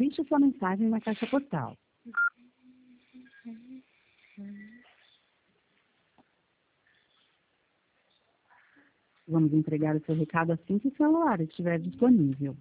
Deixe sua mensagem na caixa postal. Vamos entregar o seu recado assim que o celular estiver disponível.